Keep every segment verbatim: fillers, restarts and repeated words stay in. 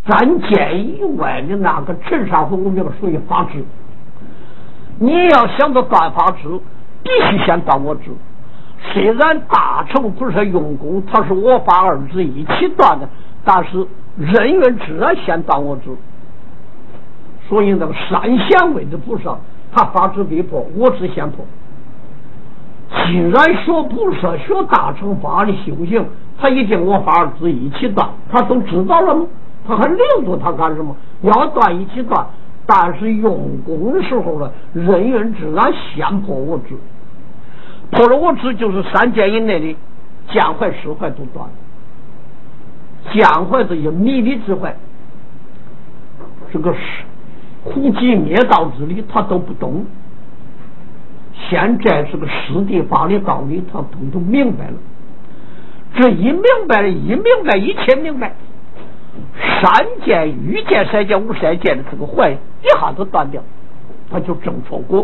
三界以外的那个尘沙和无名属于法执。你要想到断法执，必须先断我执。虽然大乘不是用功，它是我法二执一起断的，但是人缘自然先断我执。所以那个三贤位的菩萨，他法执必破，我执先破。既然学菩萨学大乘法的修行，他一定我法二执一起断，他都知道了吗？他还留住他干什么？要断一起断，但是用功的时候呢，人缘自然先破我执。破了我执就是三界以内的见坏识坏都断了。见坏这些迷离之坏，这个是苦集灭道之理他都不懂。现在这个实地法的道理他统统明白了。这一明白了，一明白一切明白，三界欲界三界无三界的这个坏一下子断掉，他就证错果。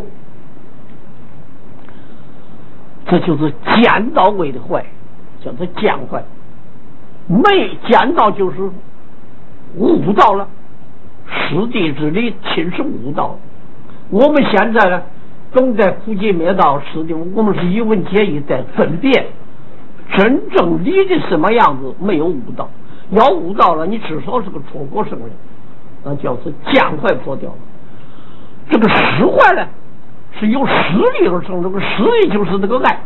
这就是见到位的坏，叫做见坏。没见到就是悟到了，实地之理亲是悟到了。我们现在呢正在苦集灭道实地，我们是一文解义在分辨真正理的什么样子，没有悟到。要悟到了，你至少是个错过圣人，那叫是见坏破掉了。这个实坏呢是由实力而成，这个实力就是这个爱，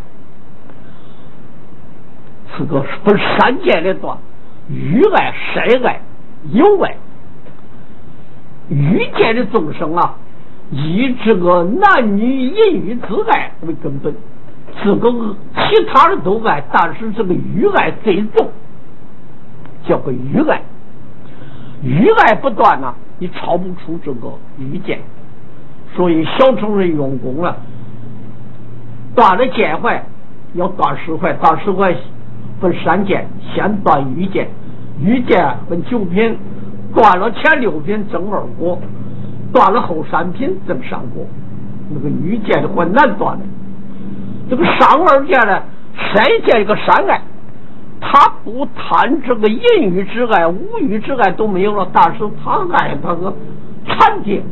这个分三界的断，欲爱、筛爱、有爱。欲界的众生啊，以这个男女淫欲之爱为根本，这个其他的都爱，但是这个欲爱最重，叫个欲爱。欲爱不断呢、啊，你超不出这个欲界。所以小乘人用功了，断了见坏，要断实坏，断实坏分三界，先断欲界，欲界分九品，断了前六品正二果，断了后三品正三果。那个欲界的很难断的。这个上二界呢，三界一个三爱，他不贪这个淫欲之爱、无欲之爱都没有了，但是他爱他个禅定，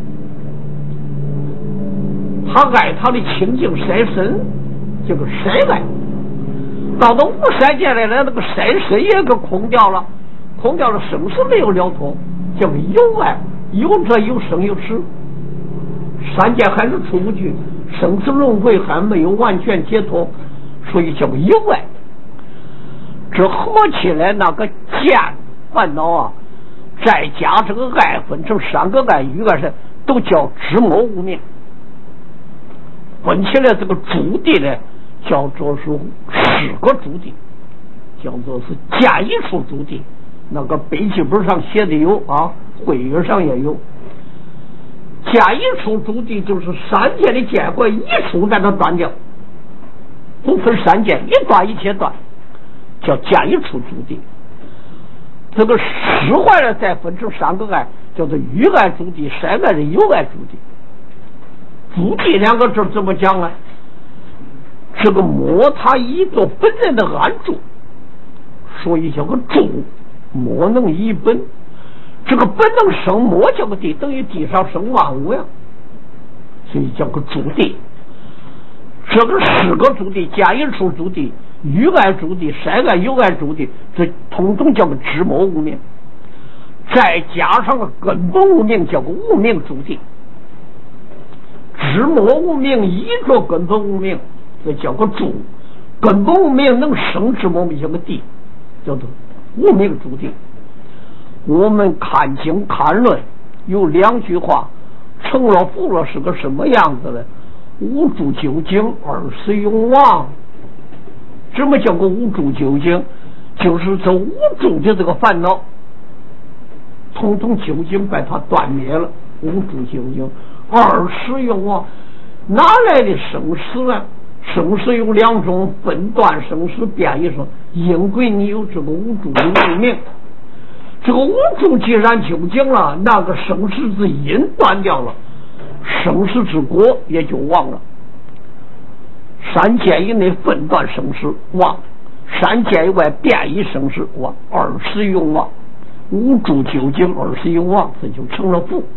他爱他的清净筛身，这个筛爱。到了无三界来了，那个筛身也给空掉了，空掉了，生死没有了脱，叫做有爱，有者有生有死，三界还是出不去，生死轮回还没有完全解脱，所以叫做有爱。这合起来那个见烦恼啊，再加这个爱分成三个爱，欲爱是都叫知魔无明。分起来这个主地呢，叫做是十个主地，叫做是见一处主地。那个笔记本上写的有啊，会议上也有。见一处主地就是三界的见坏一处在那断掉，不分三界，一断一切断，叫见一处主地。这个实坏了再分成三个爱，叫做欲爱主地、筛爱的有爱主地。主地两个字怎么讲呢？这个魔它以做本人的安住，所以叫个住，魔能以本。这个本能生魔叫个地，等于地上生万物呀，所以叫个主地。这个四个主地，见一处主地、欲爱主地、筛爱有爱主地，这统统叫个知魔无明。再加上个根本无明，叫个无明主地。知魔无明依着根本无明，这叫个主。根本无明能生知魔无明，叫个地，叫做无明主地。我们看经看论有两句话，成了佛了是个什么样子呢？无住究竟，二死永亡。什么叫个无住究竟？就是这无住的这个烦恼统统究竟把它断灭了，无住究竟。二死永亡，哪来的生死呢？生死有两种，分段生死变一生，因为你有这个无住的无明。这个无住既然究竟了，那个生死之因断掉了，生死之果也就忘了。三界以内分段生死忘，三界以外变异生死忘，二死永忘。 五住九经，二十有望，这就成了父。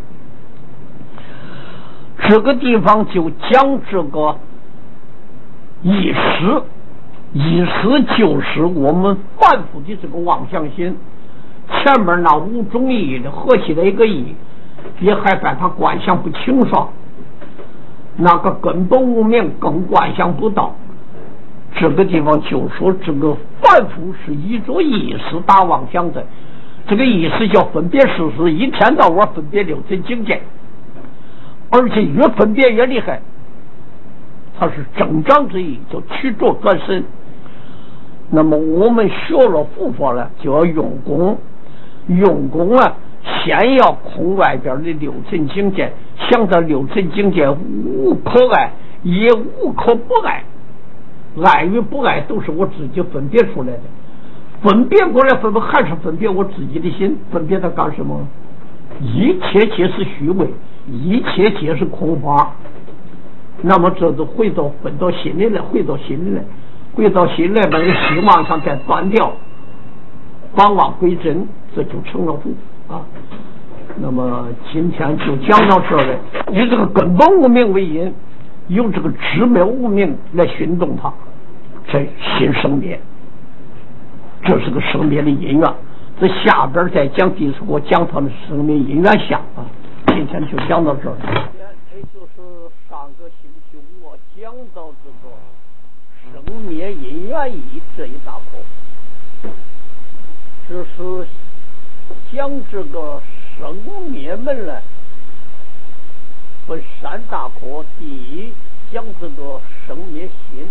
这个地方就讲这个意识，意识就是我们凡夫的这个妄想心。前面那五种意的合起来一个意，也还把它观想不清爽，那个根本无明更观想不到。这个地方就说这个凡夫是依着意识打妄想的，这个意识叫分别事实，一天到晚分别六尘境界，而且越分别越厉害，它是增长之意，叫曲着转身。那么我们学了佛法了，就要用功，用功啊，先要空外边的六尘境界，想到六尘境界无可爱也无可不爱，爱与不爱都是我自己分别出来的，分别过来分别还是分别我自己的心，分别它干什么？一切皆是虚伪，一切皆是空话。那么这就回到分到心里来，回到心里来，回到心里把这个希望上再断掉，返妄归真，这就成了佛啊。那么今天就讲到这儿了，以这个根本无明为因，由这个知没无明来熏动它，这心生灭，这是个生灭的因缘。这下边再讲第四个讲它的生灭因缘相啊。今天就讲到这儿。也就是上个星期我讲到这个生灭因缘义这一大课，这是讲这个生灭门来分三大课。第一讲这个生灭心，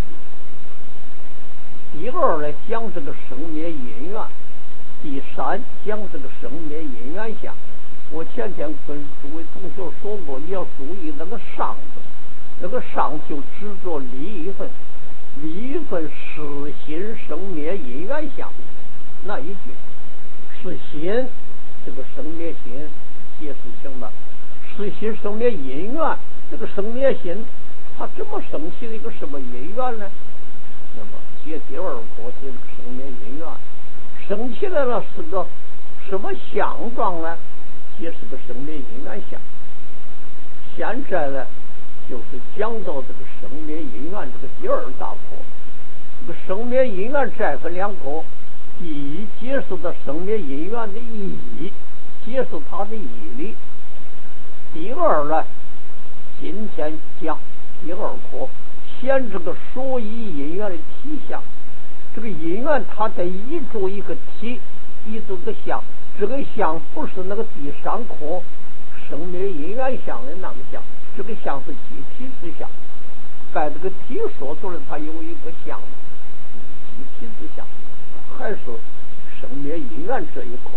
第二呢讲这个生灭因缘，第三讲这个生灭因缘相。我前天跟诸位同学说过，你要注意那个上字，那个上就指着离分，离分是心生灭因缘相那一句，是心这个生灭心解释清了，是心生灭因缘，这个生灭心它怎么生起的一个什么因缘呢？那么接第二课这个生灭因缘生起来了是个什么相状呢？也是个生灭因缘相。现在呢就是讲到这个生灭因缘这个第二大课。这个生灭因缘再分两课，第一解释的生灭因缘的意义，解释它的义理。第二呢今天讲第二课，先这个说依因缘的体相。这个因缘它得依着一个体，依着个相，这个相不是那个第三课生灭因缘相的那个相，这个相是具体之相，把这个体说出来，它有一个相，具体之相，还是生灭因缘这一课。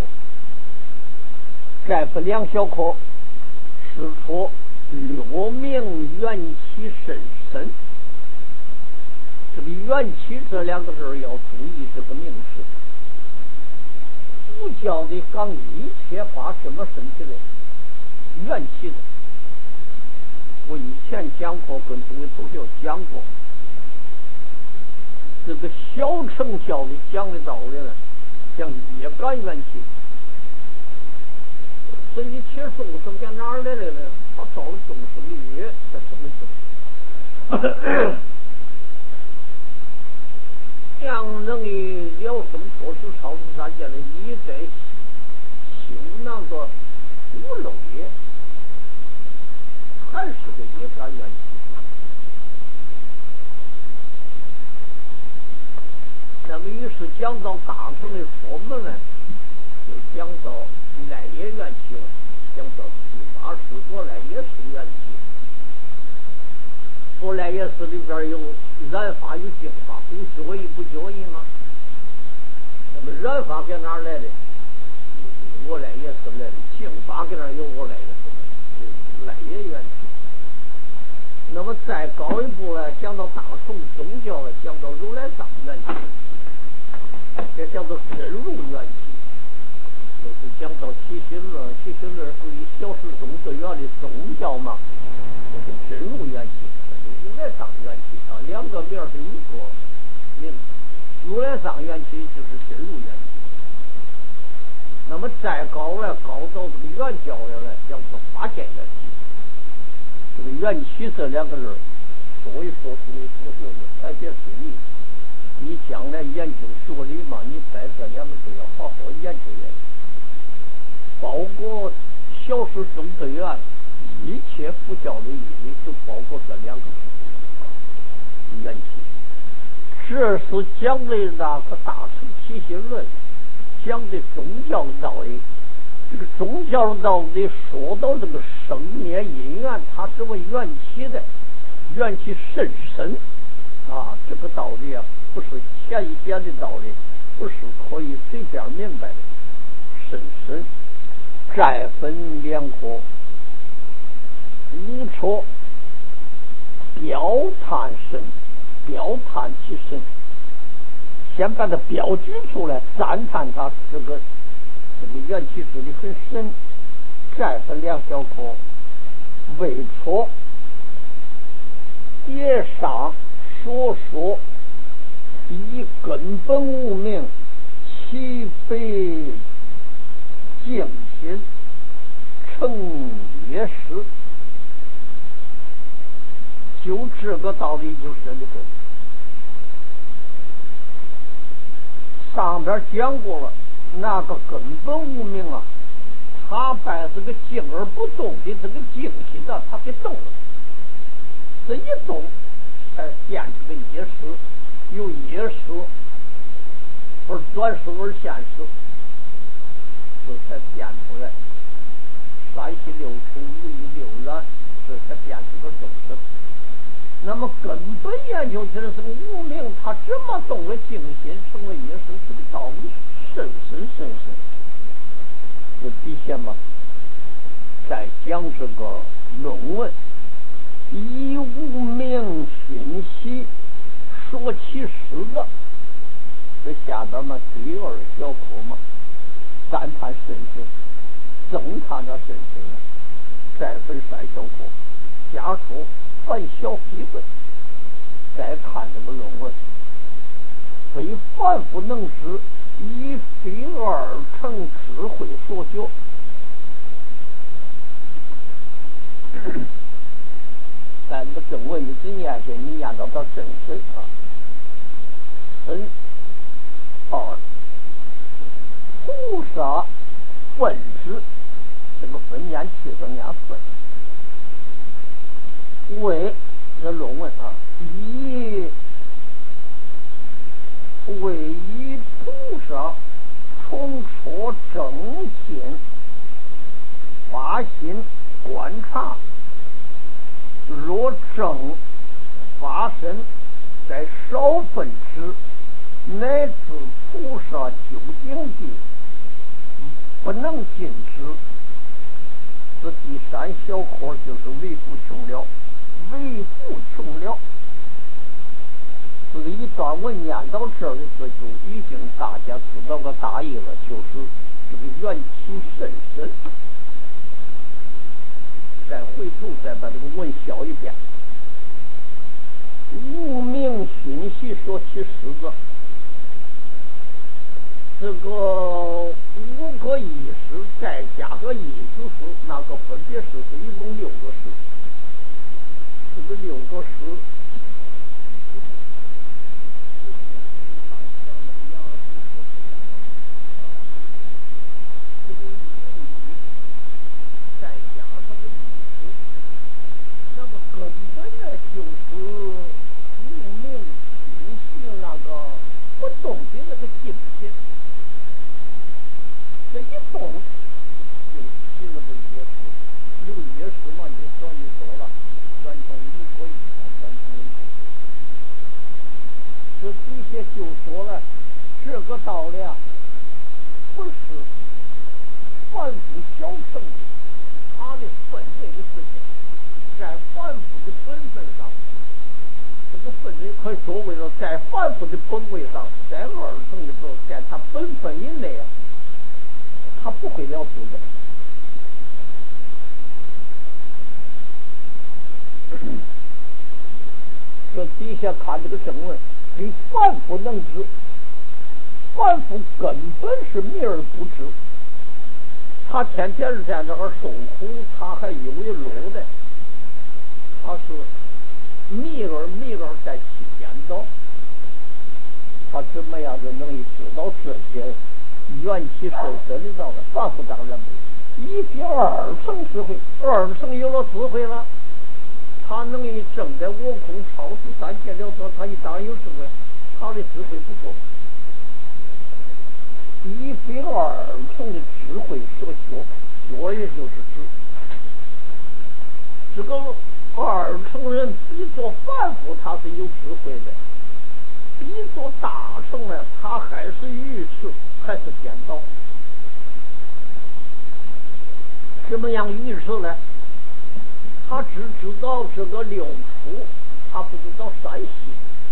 再分两小课，是说六明缘起甚深。这个缘起这两个字要注意这个名词。佛教的讲一切法怎么生起的？缘起的。我以前讲过，跟诸位同学讲过，这个小乘教的讲的道理呢，讲业感缘起。这一切众生在哪儿来的呢？他造了众生的业，才生的生。像能以了生脱死超出三界的，你得修那个无漏业，还是个业感缘起。那么于是讲到大乘的佛门呢，就讲到来业缘起了，讲到第八识说来也是缘起。说来也是里边有染法与净法，不觉意不觉意吗？那么染法在哪儿来的？我来也是来的。净法在哪儿有？我来也是来也缘起。那么再高一步呢，讲到大乘宗教了，讲到如来藏缘起，这叫做真如缘起，就是讲到起心论，起心论属于小事宗德源的宗教嘛，就是真如缘起。如来藏缘起啊，两个名是一个名。如来藏缘起就是真如缘起。 那么再高了，高到这个元教下来，叫做发现元气。这个元气这两个人，说一说是一说就是，哎，别注意，你将来研究学理嘛，你在这两个都要好好研究研究。包括小史中德院一切佛教的义理，都包括这两个字元气。这是讲的那个大乘起信论，讲的宗教的道理。这个宗教的道理说到这个生灭因缘，它是为缘起的，缘起甚深啊！这个道理啊，不是浅一点的道理，不是可以随便明白的，甚深。再分两科，无错标探深，标探其深。先把它标举出来，赞叹它这个这个元气之理很深。再分两小科，未错碟上所说以根本无名，其非静心成也是。就这个道理就深的很。上边讲过了，那个根本无名啊，他把这个静而不动的这个静心呢，他给动了。这一动，才变这个业识，由业识而转识而现实，这才变出来三息六处五意六染，这才变出个众生。那么根本研究起来，这个无名它这么动了静心，成为业识，这个道理深深深深。这底下嘛，再讲这个论文，以无名熏习说其实的，这下边嘛第二小科嘛，赞叹深深，增叹着深深，再分三小科，加说凡小批分。再看这个论文，非凡夫能知，以非二乘智慧所学。在这个正文你只念下，你念到它深深啊，深二菩萨分之，这个分念去上念分，为这论文啊，以为以菩萨从说正心发心观察，若正发生，在少分之，乃至菩萨究竟地不能尽之。这第三小科就是为父穷了，为父穷了。这个一段文念到这儿的时候，就已经大家知道个大意了，就是这个缘起甚深。再回头再把这个文消一遍，无名熏习说其实子，这个五个意识再加个意思是那个分别是是一共六个识，这个六个识根本呢就是无名熏习那个不动的那个静心，这一动就起了个业识，有业识嘛，你说你说了，转成五个意，转成一个。这底下就说了，这个道理啊，不是凡夫小乘他的分类的事情。在凡夫的本分上，这个分类可以说为了在凡夫的本位上，在二乘的时候，在他本分以内啊，他不会了知的。这底下看这个正文，非凡夫能知，凡夫根本是迷而不知， 他天天在这儿受苦，他还有一路的，他是迷儿迷儿在起颠倒，他怎么样子能知道这些缘起受身的道理？那不当然不，一点二层智慧，二层有了智慧了，他能以正在我空超出三界了脱，他一当然有智慧，他的智慧不够。一非二层的智慧所学，学也就是智。这个二层人比作凡夫，他是有智慧的；比作大乘呢，他还是愚痴，还是颠倒。怎么样愚痴呢？他只知道这个六腑，他不知道三心，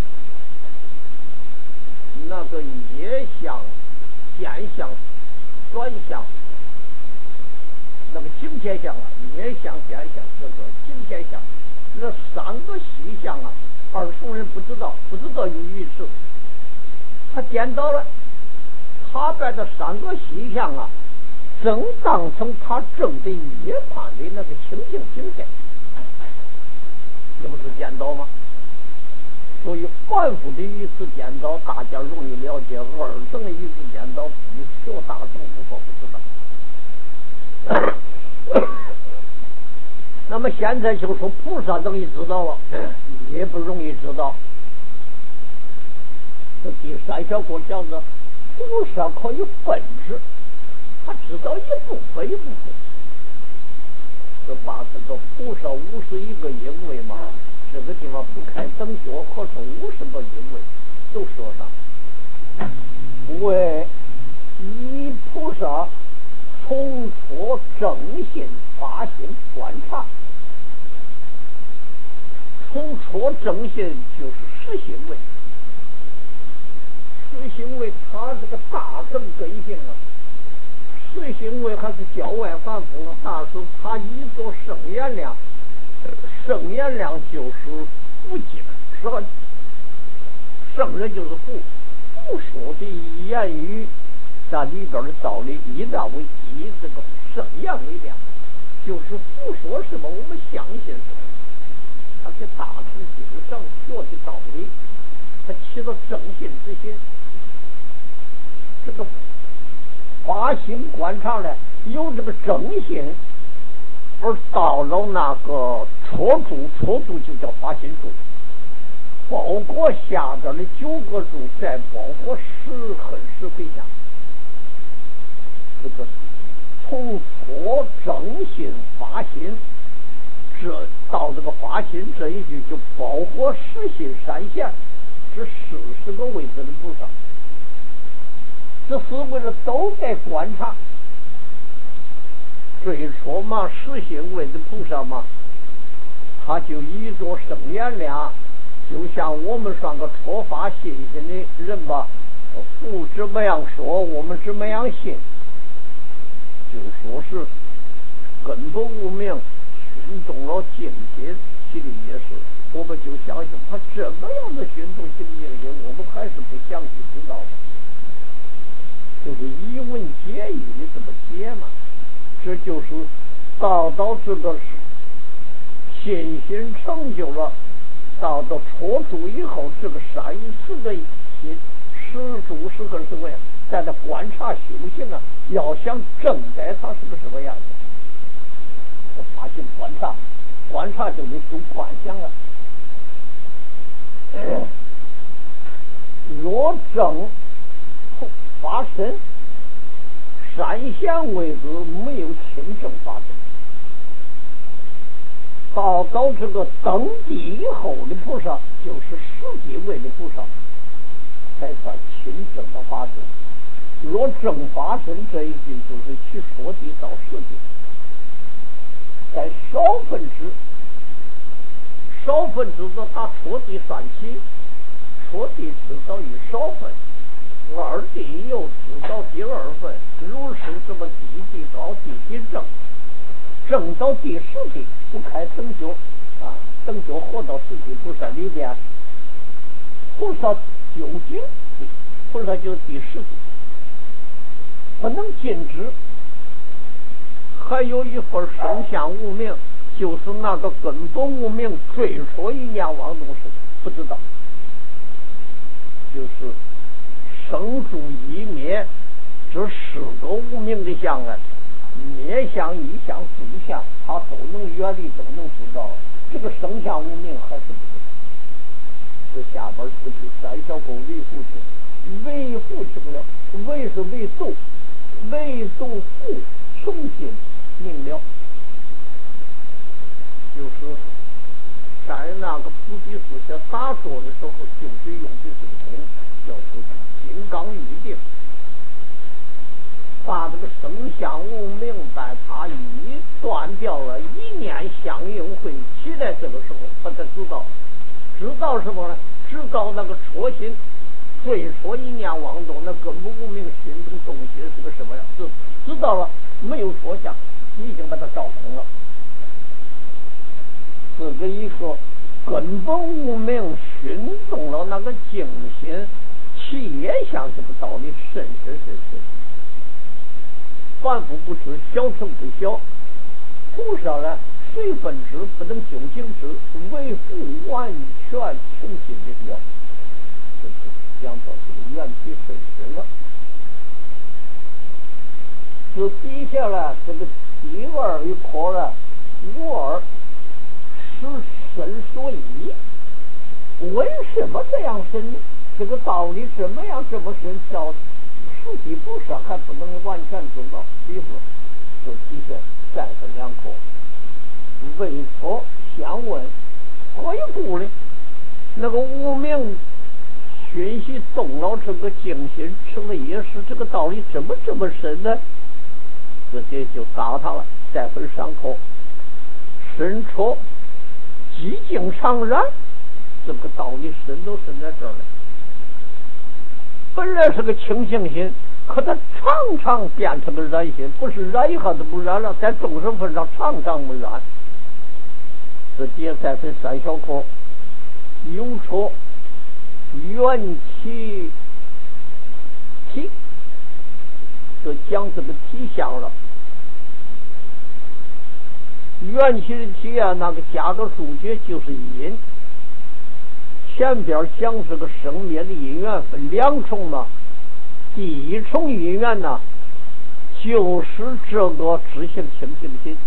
那个业相、见相、转相，那个境界相啊，业相、见相，这个境界相，那三个细相啊，二乘人不知道，不知道有愚痴，他颠倒了，他把这三个细相啊，正当成他正的涅槃的那个清净境界，这不是颠倒吗？所以凡夫的愚痴颠倒大家容易了解，二乘的愚痴颠倒比学大乘不可不知道。那么现在就说菩萨等于知道了，也不容易知道。这第三小国讲的菩萨可以分支，他知道一部分一部分，这把这个菩萨五十一个因为嘛，这个地方不开等学，可是五十个因为都说上。为一菩萨从错正信发心观察，从错正信就是实行为，实行为他这个大乘根性啊，实行为还是郊外凡夫了。大师他一做圣言量，圣言量就是佛经，是吧？圣人就是佛，佛说的言语在里边的道理，以那为以这个圣言为量，就是佛说什么我们相信什么，他在大乘经上学的道理，他起到正信之心。这个发心观察呢，有这个正信，而到了那个戳住，戳住就叫发心住，包括下边的九个住，再包括十恨十回向。这个从错正心发心，这到这个发心这一句，就包括十心三现这四十个位置的菩萨。这四位的都在观察，最初嘛，实行位的菩萨嘛，他就依着圣言量，就像我们算个初发信心的人吧，父怎么样说，我们怎么样信，就说是根本无名，熏动了静心，其里也是，我们就相信他这么样的熏动静静心，我们还是不详细知道的。就是一文解义的这么解嘛，这就是到到这个信心成就了，到到戳住以后，这个三十个心十住十个什么呀，在这观察修行啊，要想正待它是个什么样子，这发心观察，观察就得修观想啊。嗯、若正发生三贤位置没有亲正发生，到到这个登地以后的菩萨，就是实地位的菩萨，才算亲正的发生。若正发生这一句，就是其说地到实地，在少分之少分之的他戳地算起，戳地至少以少分。二地又知道第二分，如是这么地地高地地正，正到第十地不开等觉啊，等觉活到十地菩萨里边，菩萨究竟地，菩萨就第十地，不能尽知， 还有一份生相无名，就是那个根本无名，最初一念妄动时不知道，就是生住一灭，这十个无名的相啊，灭相、异相、住相，他都能远离，都能知道。这个生相无名还是不知道。这下边出去三小狗为父亲，为父亲了，为是为度，为度父穷尽明了，就是在那个菩提树下打坐的时候，就是用的这个功，叫做金刚玉定，把这个生相无明白他一断掉了，一念相应会起来，这个时候他才知道，知道什么呢？知道那个初心，最初一念妄动，那根本无明心中东西是个什么呀？知知道了，没有错相，已经把它照空了。这个一个根本无明熏动了那个静心，其也像这个道理深深深深。凡夫不知，小乘不晓。菩萨呢，随分知，不能究竟知，为复完全清净的了。这是讲到这个缘起深深了。这底下呢，这个第二一课呢，无二是深所依。为什么这样深？这个道理怎么样这么深？到实际不是还不能完全知道。比如这底下再分两课。为何相问何以故呢？那个无名熏习动了这个静心，吃了也是这个道理怎么这么深呢？直接就答他了。再分三课，深处寂静常然，这个道理深都深在这儿了。本来是个清净心，可它常常变成个染心，不是染一下都不染了，在众生份上常常不染。这底下再分三小课，有处缘起体，这讲这个体相了。缘起的体啊，那个加个注解就是因。前边讲这个生灭的因缘分两重嘛，第一重因缘呢，就是这个知性清净心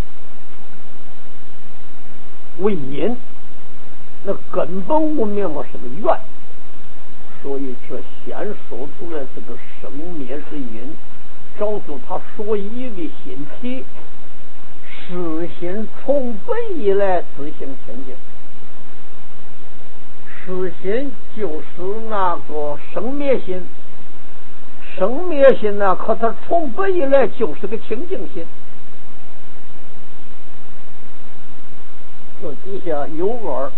为因，那根本无明嘛是个缘，所以这先说出来这个生灭之因，找出他所依的心体，实心从本以来自性清净。实心就是那个生灭心，生灭心呢，可它从本以来就是个清净心。这底下有二，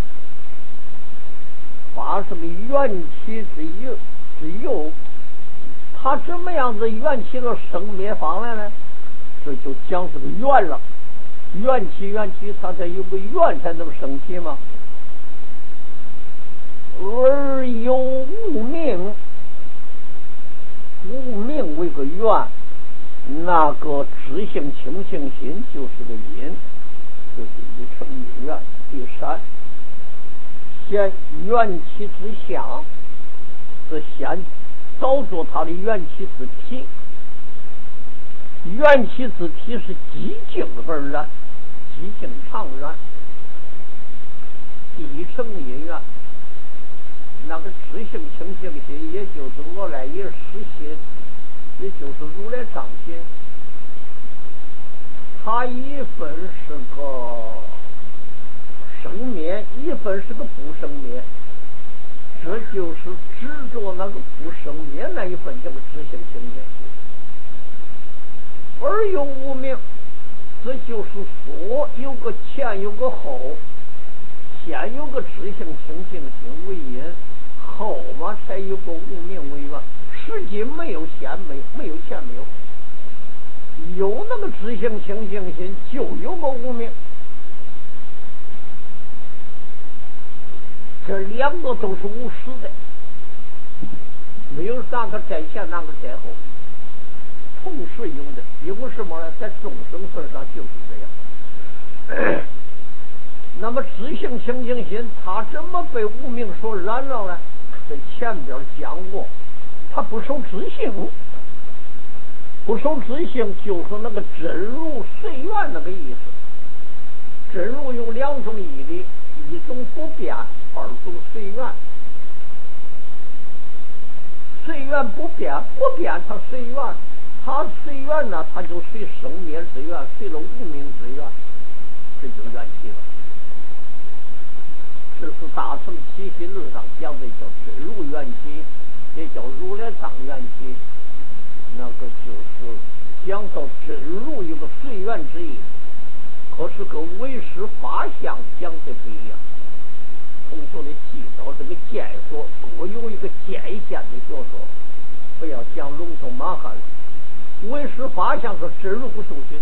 把这个缘起之由之由，它怎么样子缘起了生灭方来呢？这就讲这个缘了。缘起缘起，它才有个缘才能生起嘛。而有无明，无明为个缘，那个知性清净心就是个因，这是一成因缘。第三，先缘起之相，这先找着它的缘起之体，缘起之体是寂静而然，寂静常然。第一成因缘，那个知性清净心，也就是我来也实心，也就是如来藏心，它一分是个生灭，一分是个不生灭，这就是执着那个不生灭那一份，这个知性清净心。而有无明，这就是说有个前有个后，先有个知性清净心为因，后嘛才有个无明为缘。实际没有先，没有没有前，没有后。有那个知性清净心，就有个无明。这两个都是无实的，没有哪个在前，哪个在后。同时顺用的，因为什么呢？在众生身上就是这样。那么知性清净心，它怎么被无明所染了呢？在前边讲过，它不受知性，不受知性就是那个真如随缘那个意思。真如有两种义理，一种不变，二种随缘。随缘不变，不变它随缘，它随缘呢，它就随生灭之缘，随了无明之缘，这就缘起了。这是大乘起心论上讲的叫真如缘起，也叫如来藏缘起。那个就是讲到真如有个随缘之意，可是跟唯识法相讲的不一样。同学的记到这个见说各有一个界限的学说，不要讲笼统马汉了。唯识法相说真如不受心，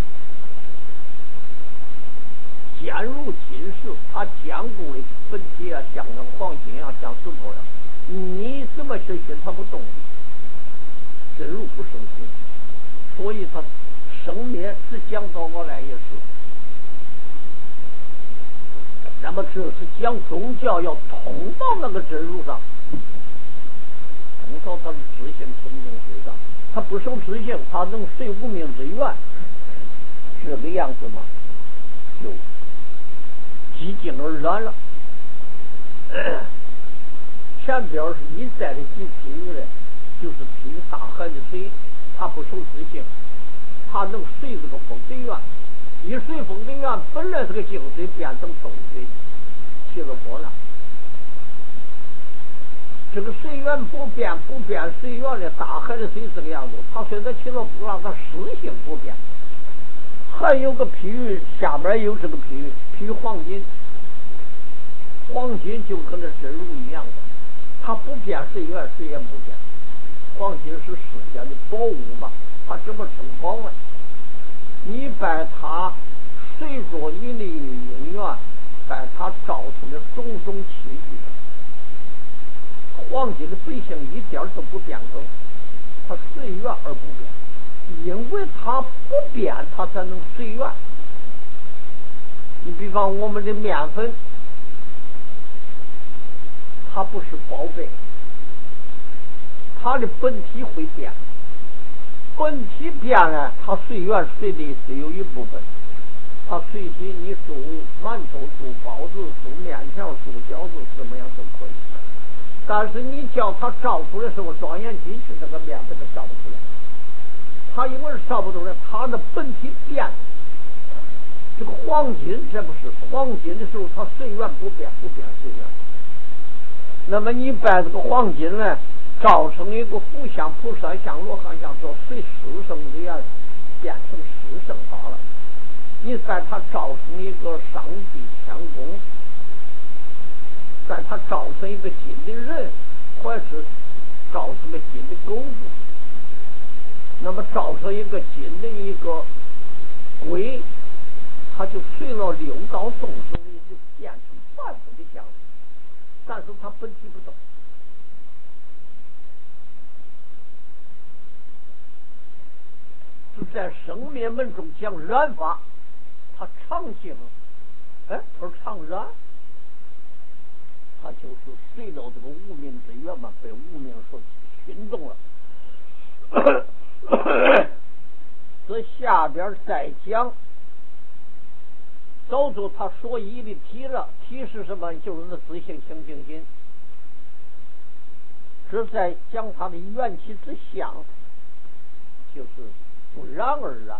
坚如金石，它坚固的本体啊，像那黄金啊，像石头呀、啊，你怎么去心它不动？真如不受心，所以它生灭只讲到我来也是。那么这是讲宗教要通到那个真如上，通到它的知性清净水上，它不受知性，它能随无明之缘，这个样子嘛，就寂静而然了。呃、前边是一再的举譬喻的，就是譬喻大海的水，它不受知性，它能随这个风的缘。一随风的缘，本来是个静水，变成动水，起了波浪。这个随缘不变，不变随缘的大海的水这个样子，它虽然起了波浪，它实性不变。还有个譬喻，下边有这个譬喻，譬喻黄金，黄金就跟那真如一样的，它不变随缘，随缘不变。黄金是世间的宝物嘛，它怎么称宝呢？你把它随着你的因缘，把它造出的种种器具，黄金的本性一点都不变更，它随缘而不变，因为它不变，它才能随缘。你比方我们的面粉，它不是宝贝，它的本体会变。本体变了，它随缘随的只有一部分，它随喜你煮馒头、煮包子、煮面条、煮饺子，什么样都可以。但是你叫它照出来什么庄严机去，这个面粉都照不出来。它因为是照不出来，它的本体变了。这个黄金这不是黄金的时候，它随缘不变，不变随缘。那么你把这个黄金呢，造成一个佛像、菩萨像、罗汉像，说随十圣之缘变成十圣法了。你把它造成一个上帝天宫，把它造成一个金的人，或是造成个金的狗子，那么造成一个金的一个龟，它就随了六道众生，就变成凡夫的相，但是它本体不动。是在生灭门中讲染法，它常静，哎，而常染，它就是随到这个无明之缘嘛，被无明所熏动了。这下边再讲，走出他所依的体了，体是什么？就是那自性清净心。这在讲他的缘起之相，就是不染而染，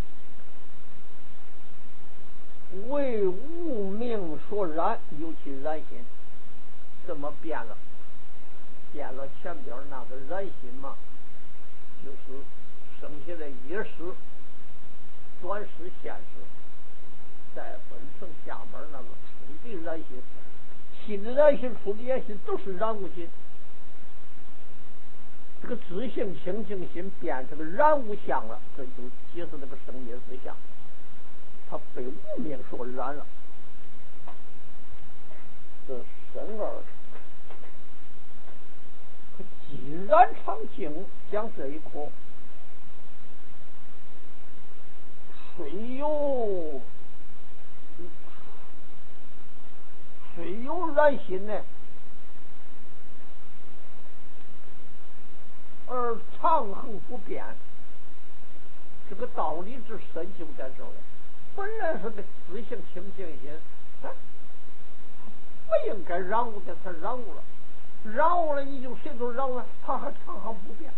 为无明所染，尤其染心，怎么变了？变了前边那个染心嘛，就是生下来一时、短时、现时，再分成下边那个初的染心，新的染心、初的染心都是染无心。这个知性清净心变成个染无相了，这就解释这个生灭之相，它被无明所染了。这生而既然常静讲这一课， 然心呢，而长恒不变，这个道理之深就在这儿了。本来是个自性清净心，哎，不应该染污的，他染污了，染污了你就谁都染污了，他还长恒不变。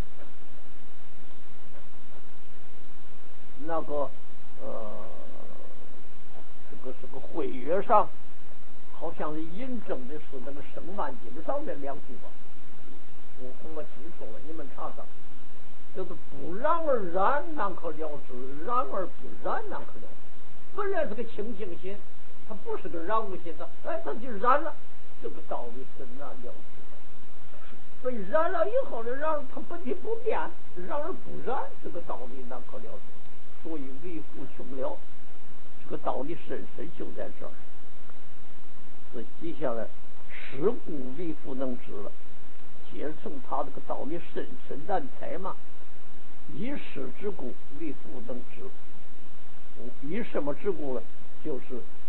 那个呃，这个这个会约上，好像是印证的是那个《圣曼经》上的两句吧，我恐怕记错了，你们查查。就是不染而染，难可了之；染而不染，难可了之。本来是个清净心，它不是个染污心的，哎，它就染了。这个道理是难了之。被染了以后呢，染它本体不变，染而不染，这个道理难可了之。所以为父穷了，这个道理深深就在这儿。这接下来，是故为父能知了，接成他这个道理深深难猜嘛。以是之故，为父能知。以什么之故呢？就是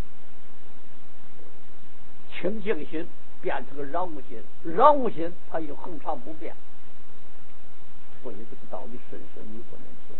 清净心变成个染污心，染污心它又恒常不变，所以这个道理深深你不能知。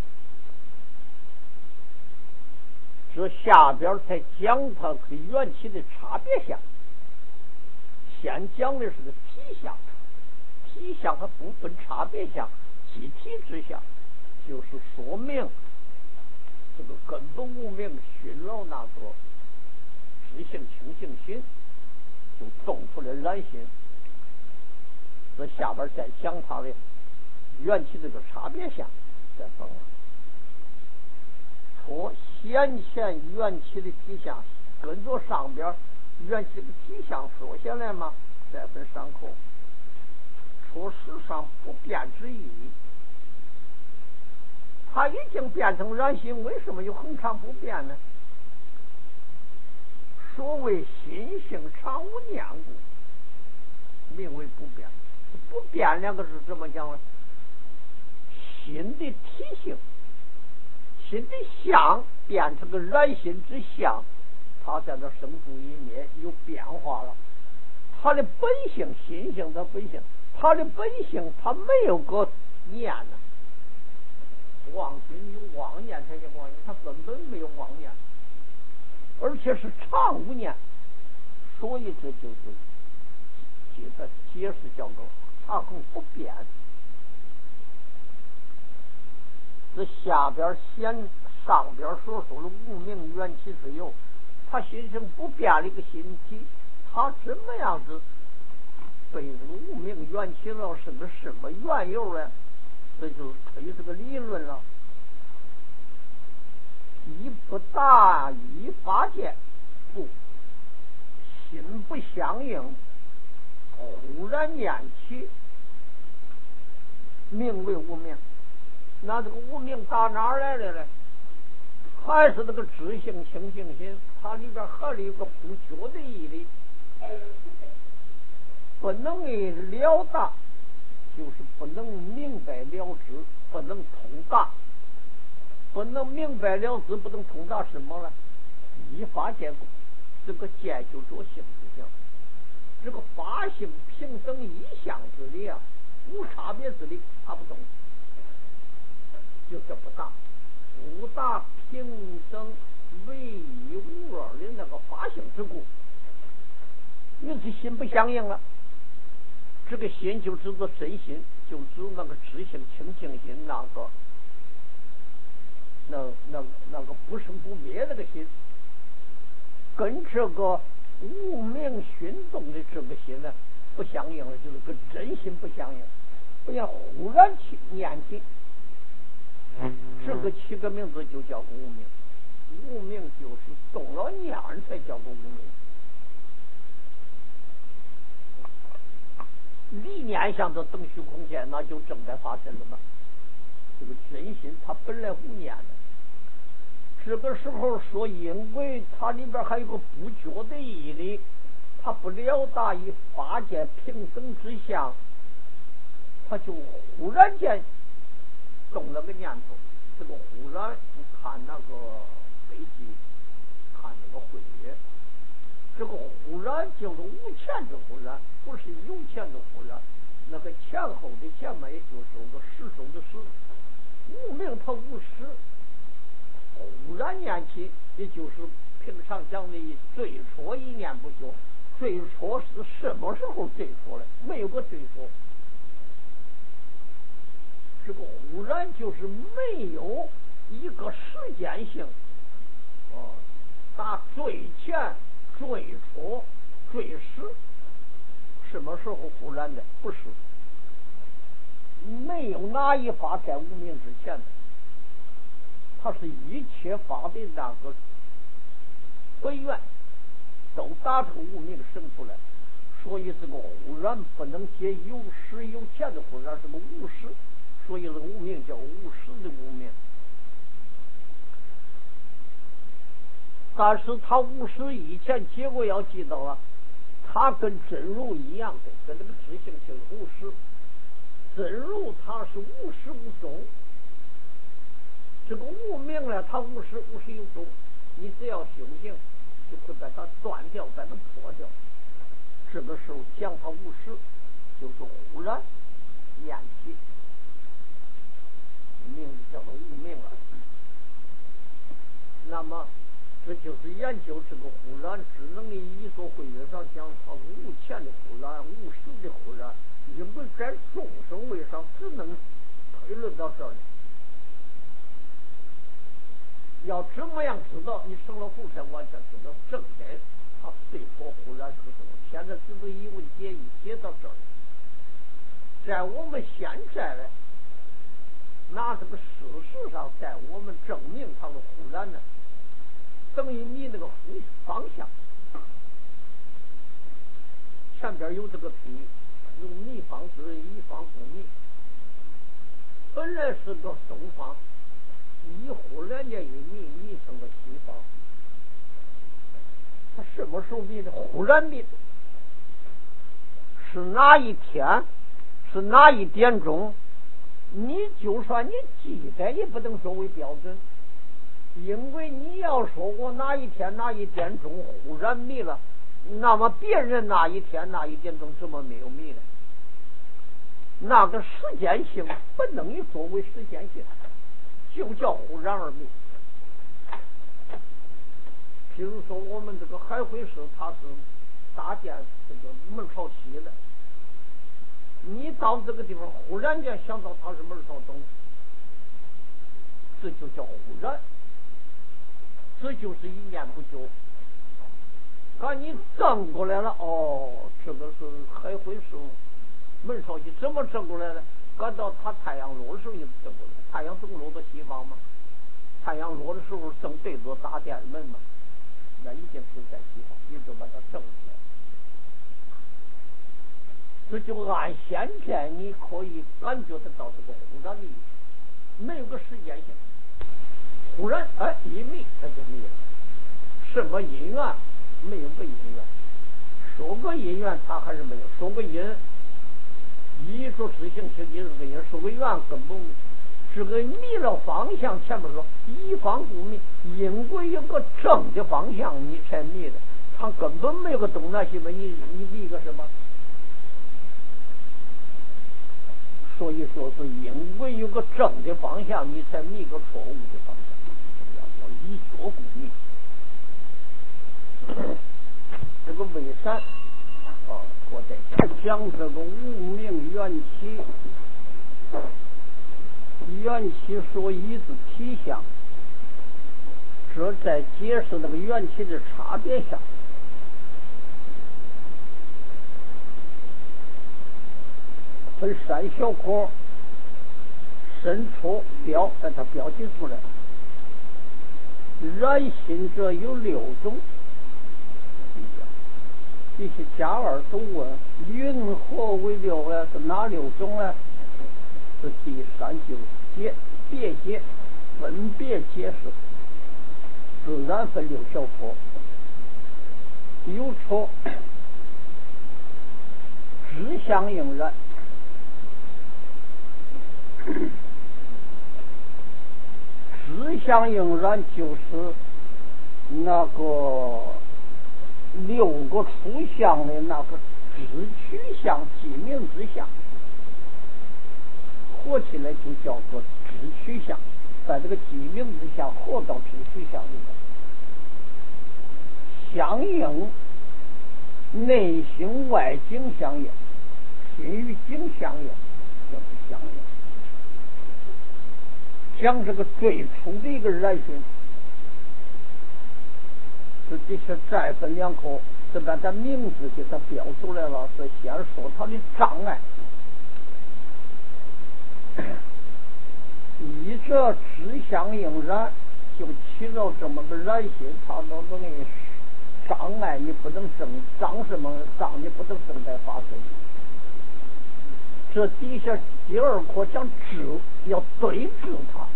这下边才讲它跟缘起的差别相。先讲的是个体相，体相它不分差别相，即体之相，就是说明这个根本无明熏了那个知性清净心，就动出来染心。这下边再讲它的缘起这个差别相，再分了。说先前缘起的体相，跟着上边缘起这个体相说下来嘛，再分上口。说世上不变之意，它已经变成染心，为什么又恒常不变呢？所谓心性常无念故，名为不变。不变两个是怎么讲呢？心的体性，心的相变成个染心之相，它在那生住一灭有变化了。它的本性，心性的本性，它的本性它没有个念呢。妄心有妄念才叫妄念，它根本没有妄念，而且是常无念，所以这就是给他解释叫做常恒不变。这下边先上边所说的无明缘起之有，他心生不变的一个心体，他怎么样子被这个无明缘起了，是个什么缘由呢？这就是推这个理论了。一不大一发现，不心不相应，忽然念起，名为无明。那这个无明打哪儿来的呢？还是那个知性清净心，它里边还有一个不觉的义理，不能了达，就是不能明白了之，不能通达。不能明白了之，不能通达什么呢？一发见功，这个见就着性之相，这个法性平等一相之理啊，无差别之理，他不懂，就是不大，不大平等唯一无二的那个法性之故，于是心不相应了。这个心就指着真心，就指那个知性清净心，那个那那那个不生不灭那个心，跟这个无明熏动的这个心呢不相应了，就是跟真心不相应。不然忽然起念起，这个起个名字就叫无明。无明就是动了念才叫做无明。离念相的等虚空间，那就正在发生了嘛。这个真心它本来无念的，这个时候说，因为它里边还有个不觉的义理，它不了达于法界平等之相，它就忽然间动了个念头。这个忽然看那个飞机，看那个会约， 这个忽然就是无钱的忽然，不是有钱的忽然。那个前后的前面也就是个实手的实，无名它无实，忽然念起，也就是平常讲的最初一念不久。最初是什么时候最初呢？没有个最初。这个忽然就是没有一个时间性，啊，打最前、最初、最始，什么时候忽然的？不是，没有哪一法在无名之前的，它是一切法的那个本源都打成无名生出来，所以这个忽然不能解有始有前的忽然是个无始，所以这个无名叫无始的无名。但是他无始以前结果要记到啊，他跟真如一样的，跟那个知性性无始，真如它是无始无终，这个无名呢，它无始无始有终，你只要修行就会把它断掉，把它破掉。这个时候讲它无始，就是忽然念起，名字叫做无名了。那么这就是研究这个忽然，只能以一座会议上讲它无前的忽然，无始的忽然，因为在众生位上只能推论到这里。要怎么样知道？你成了佛才完全知道正根，他最初忽然是什么？现在只是一问解一解到这儿。在我们现在呢，拿这个事实上，在我们证明它的忽然呢，等于你那个方向前边有这个比喻，用密方之一方不密，本来是个东方。一忽然间一密密成了西方，他什么时候密的？忽然密的，是哪一天？是哪一点钟？你就算你记得也不能作为标准，因为你要说我哪一天哪一点钟忽然密了，那么别人那一天那一点钟怎么没有密呢？那个时间性不能以作为时间性。就叫忽然而灭。譬如说，我们这个海会市，它是搭建这个门朝西的。你到这个地方，忽然间想到它是门朝东，这就叫忽然，这就是一念不久。刚你正过来了，哦，这个是海会市门朝西，怎么正过来的？赶到它太阳落的时候，你正过来。太阳正落到西方嘛，太阳落的时候正对着大殿门嘛，那一定是在西方，你就把它正起来。这就按现在你可以感觉得到这个忽然的意思，没有个时间性。忽然哎一密，它就密了。什么因缘？没有个因缘，说个因缘它还是没有，说个因。一说知行清净是个因，说个缘根本是个迷了方向。前面说一方不迷，因为有个正的方向你才迷的，他根本没有个东南西北，你你迷个什么？所以说是因为有个正的方向，你才迷个错误的方向，叫以作故迷。这个为山啊，我在讲这个无名缘起，缘起所依之体相，这在解释那个缘起的差别下，分三小块，深粗标，把它标记出来。染心者有六种，这些加二都问，云何为六呢？是哪六种呢？是第三就解别解，分别解释，自然分六小科，有出知相应染。知相应染就是那个六个初相的那个直取相、记名之相，合起来就叫做直取相，在这个记名之相合到直取相里面，相应内心外境相应，心与境相应，就是相应。讲这个最初的一个人心，这底下再分两科，这把它名字给它标出来了，是先说它的障碍。依着知相应然，就起到这么个然心，它都等于障碍，你不能正障什么障，你不能正在发生。这底下第二课讲治，要对治它，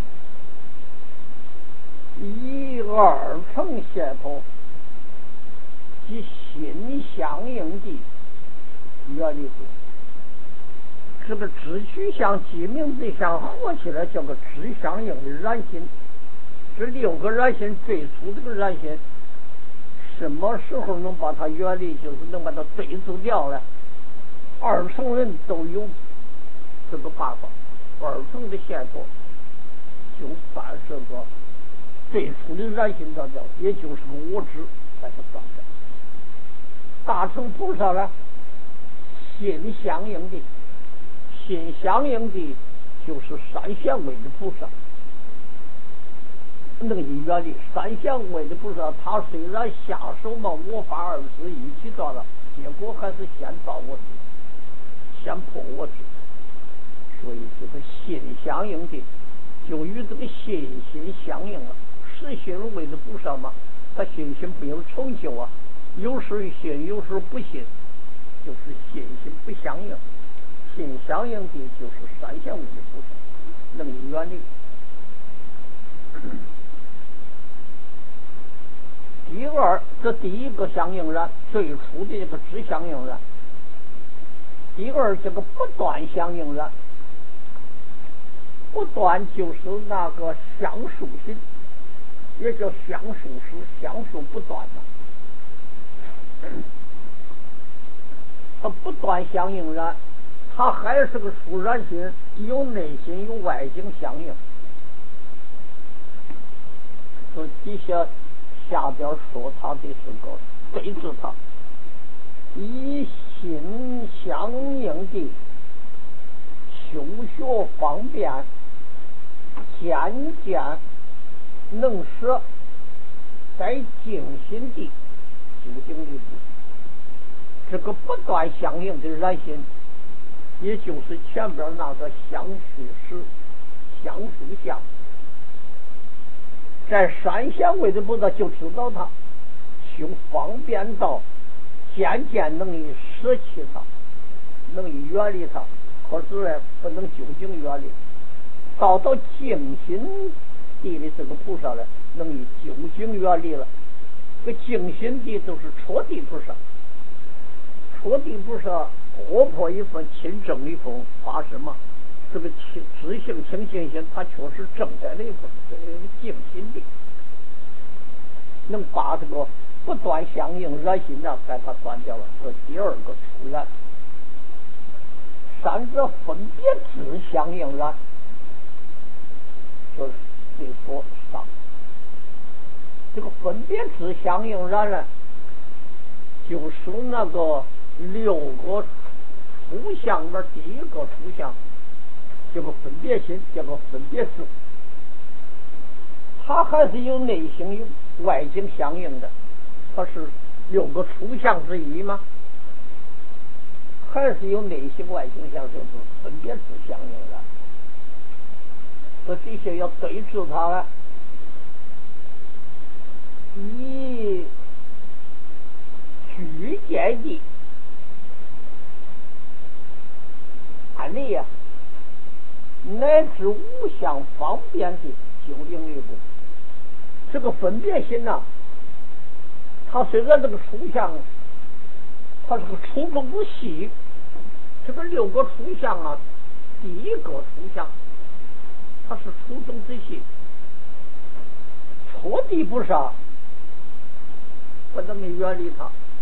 以二乘解脱及心相应的原理度。这个知取相、记名之相合起来叫个知相应的然心。这六个然心，最初这个然心什么时候能把它原理，就是能把它对治掉呢？二乘人都有这个办法，二乘的解脱就算是个最初的然心道教，也就是个我执在这状态。大乘菩萨呢，心相应的，心相应的就是三相位的菩萨。那个原理，三相位的菩萨，他虽然下手嘛我法二执一起断了，结果还是先造我执，先破我执。所以这个心相应的，就与这个信心相应了。实心位的菩萨嘛，他信心没有成就啊，有时信，有时不信，就是信心不相应。心相应的就是三相位的菩萨，那个原理。第二，这第一个相应然，最初的这个知相应然。第二，这个不断相应然，不断就是那个相属心，也叫相属时，相属不断的。它不断相应然，它还是个属然心，有内心有外境相应。这底下下边说他的是个对治他，以心相应的修学方便，渐渐能舍，在静心的究竟里部。这个不断相应的然心，也就是前边那个相续时、相属相。在三相位的菩萨就知道它，修方便道，渐渐能以舍弃它，能以远离它，可是呢不能究竟远离。到到静心地的这个菩萨呢，能以究竟远离了。这个静心地都是戳地菩萨，戳地菩萨活泼一分，亲正一分，发什么？这个知性清净心，它确实正在那一分，这个静心地，能把这个不断相应然心呢，把它断掉了。这第二个出然。三者分别知相应然，就是得说上。这个分别知相应然呢，就是那个六个初相里第一个初相，叫个分别心，叫个分别知。它还是有内心有外境相应的，它是六个初相之一吗？还是有内心外境相，就是分别知相应的。这底下要对治它了，以具见的案例呀、啊，乃至无相方便的究竟力度。这个分别心呐、啊，它虽然这个初相，它是个初中之细，这个六个初相啊，第一个初相，它是初中之细，戳地菩萨不能远离它，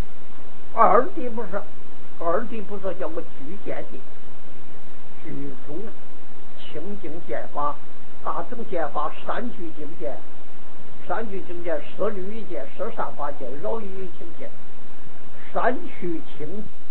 二谛不是，二谛不是叫个具见地，具足清净见法，大乘见法三具境界，三具境界摄律仪界、摄善法界、饶益清界，三去清。